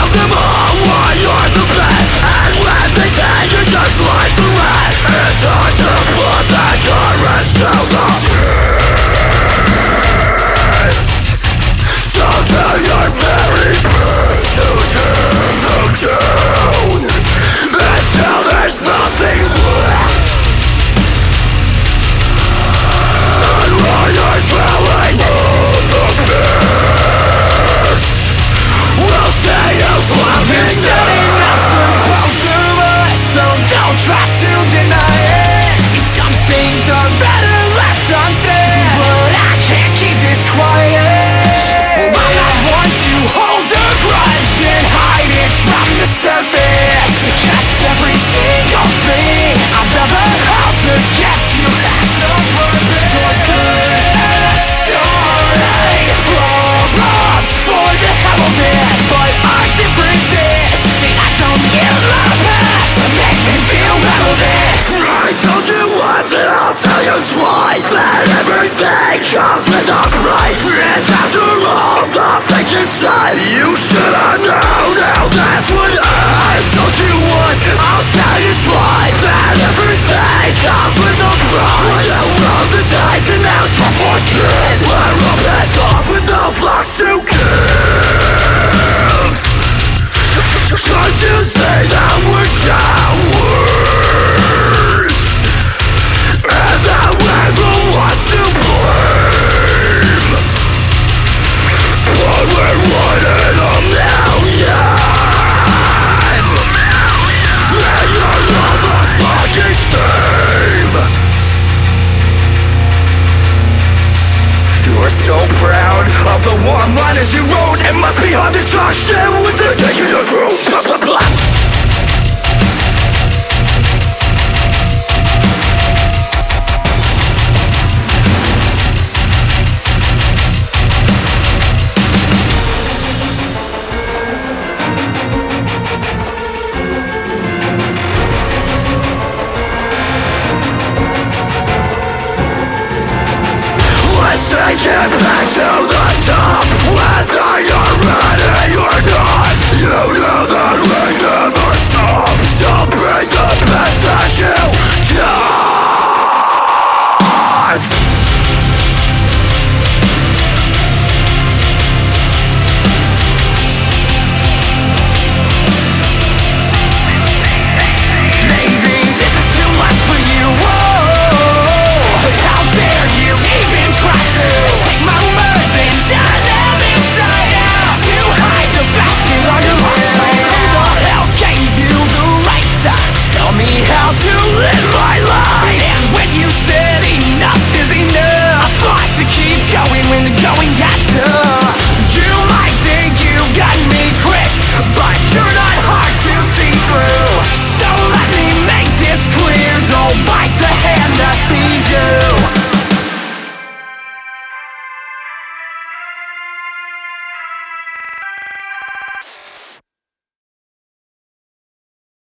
them all why you're the best. And when they say you're just like the rest, it's hard to put that courage to the test. So do your very best to turn them down until there's nothing left. And when you're dwelling on the past, we'll say it's loving you. You're setting up for both of us, so don't try to deny it. Some things are better left unsaid, but I can't keep this quiet. I'm not one to hold a grudge and hide it from the surface, because every single thing I've ever held against you has a purpose. You're good, it's alright. Props for the hell of it, but our difference is that I don't use my past to make me feel relevant. I told you once and I'll tell you twice that everything comes with a price. And after all the things you said, you should have known. Now that's what I told you once, I'll tell you twice, that everything comes with a price. You roll the dice and now don't forget, we're all pissed off with no flocks to give. Cause you say that we're cowards, and that we're the ones to blame, but we're one in a million. And you're all the fucking same. You're so proud of the one-liners you wrote. It must be hard to talk shit with the dick in your throat. Blah, blah, blah. Take it back to the top, whether you're ready or not. You know that we never stop, so bring the best that you got. Maybe this is too much for you. Whoa, how dare you even try to take my words and turn them inside out, to hide the fact that all your life who the hell gave you the right to tell me how to live my life? And when you said enough is enough, I fought to keep going when the going got tough. You might think you got me tricked, but you're not hard to see through. So let me make this clear, don't bite the hand that feeds you.